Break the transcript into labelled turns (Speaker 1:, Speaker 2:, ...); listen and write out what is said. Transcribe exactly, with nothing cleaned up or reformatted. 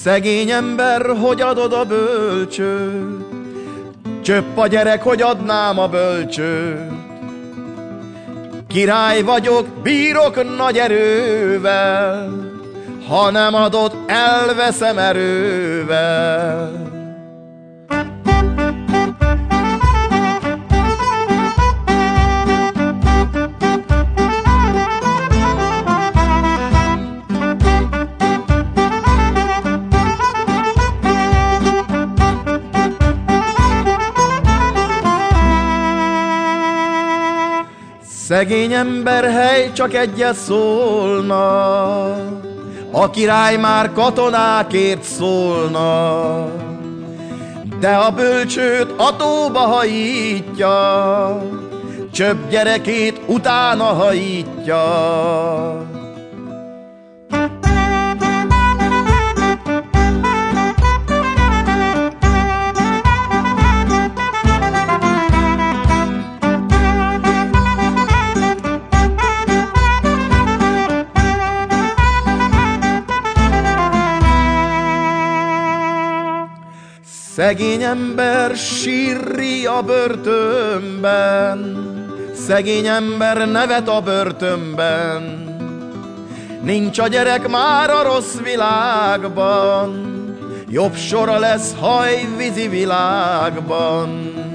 Speaker 1: Szegény ember, hogy adod a bölcsőt, csöpp a gyerek, hogy adnám a bölcsőt. Király vagyok, bírok nagy erővel, ha nem adod, elveszem erővel. Szegény ember, hely, csak egyet szólna, a király már katonákért szólna, de a bölcsőt a tóba hajítja, csöpp gyerekét utána hajítja. Szegény ember sírri a börtönben, szegény ember nevet a börtönben. Nincs a gyerek már a rossz világban, jobb sora lesz hajvízi világban.